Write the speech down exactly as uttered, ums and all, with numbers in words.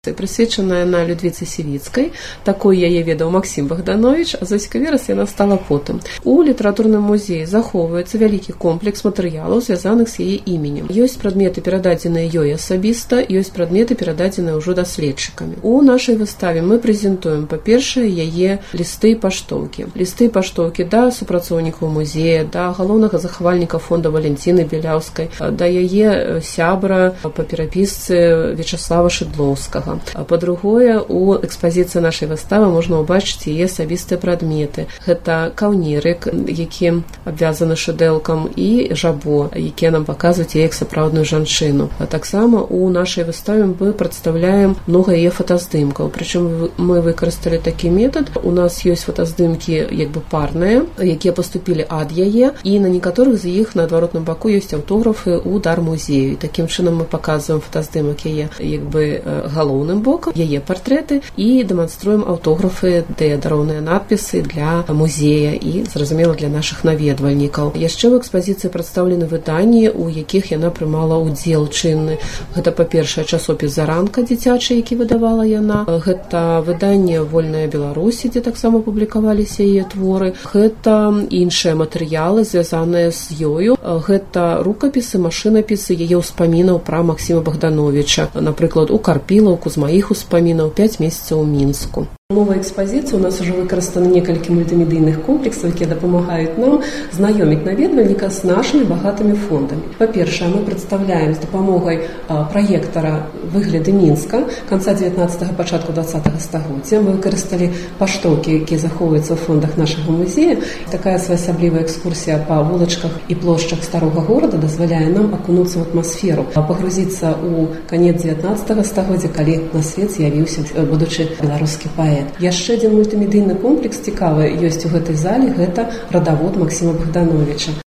Прысвечаная на Людвіцы Сівіцкай, такой яе ведаў Максім Богданович, а Зосіка Верас яна стала потым. У літаратурным музеі захоўваецца вялікі комплекс матэрыялаў, звязаных з яе іменем. Ёсць прадметы, перададзеныя ёй асабіста, ёсць прадметы, перададзеныя ўжо даследчыкамі. У нашай выставе мы прэзентуем, па-першае, яе лісты і паштоўкі. Лісты і паштоўкі да супрацоўнікаў музея, да галоўнага захавальніка фонда Валянціны Беляўскай, да яе сябра па перапісцы Вячаслава Шыдлоўскага. Па-другое, у экспазіцыі нашай выставы можна ўбачыць яе асабістыя прадметы. Гэта каўнерык, які абвязаны шыдэлкам, і жабо, якія нам паказваюць яе як сапраўдную жанчыну. А таксама у нашай выставе мы прадстаўляем многа яе фотаздымкаў. Прычым мы выкарысталі такі метад. У нас ёсць фотаздымкі як бы парныя, якія паступілі ад яе, і на некаторых з іх на адваротным баку ёсць аўтографы ў дар-музею. Такім чынам мы паказваем фотаздымак яе як бы галоўным бокам, яе партрэты, і дэманструем аўтографы, дыядароўныя надпісы для музея і, зразумела, для нашых наведвальнікаў. Яшчэ ў экспазіцыі прадстаўлены выданні, у якіх яна прымала ўдзел чынны. Гэта, па-першае, часопіс «Заранка» дзіцячы, які выдавала яна. Гэта выданне «Вольная Беларусь», дзе таксама публікаваліся яе творы. Гэта іншыя матэрыялы, звязаныя з ёю. Гэта рукапісы, машынапісы яе ўспамінаў пра Максіма Богдановича. Напрыклад, у Карпілаўку, з маіх успамінаў, пяць месяцаў у Мінску. Новая экспазіцыя, у нас уже выкарыстаны некалькі мультымедыйных комплексаў, якія дапамагаюць нам знаёміць наведвальніка з нашымі багатымі фондамі. Па-першае, мы прадстаўляем з дапамогай праектара выгляды Мінска канца дзевятнаццатага, пачатку дваццатага стагоддзя. Мы выкарысталі паштоўкі, якія захоўваюцца ў фондах нашага музея. Такая своеасаблівая экскурсія па вулачках і плошчах старога горада дазваляе нам акунуцца ў атмасферу, пагрузіцца ў канец дзевятнаццатага стагоддзя, калі на свет з'явіўся будучы беларускі паэт. Яшчэ адзін мультымедыйны комплекс цікавы ёсць у гэтай зале, гэта радавод Максіма Богдановича.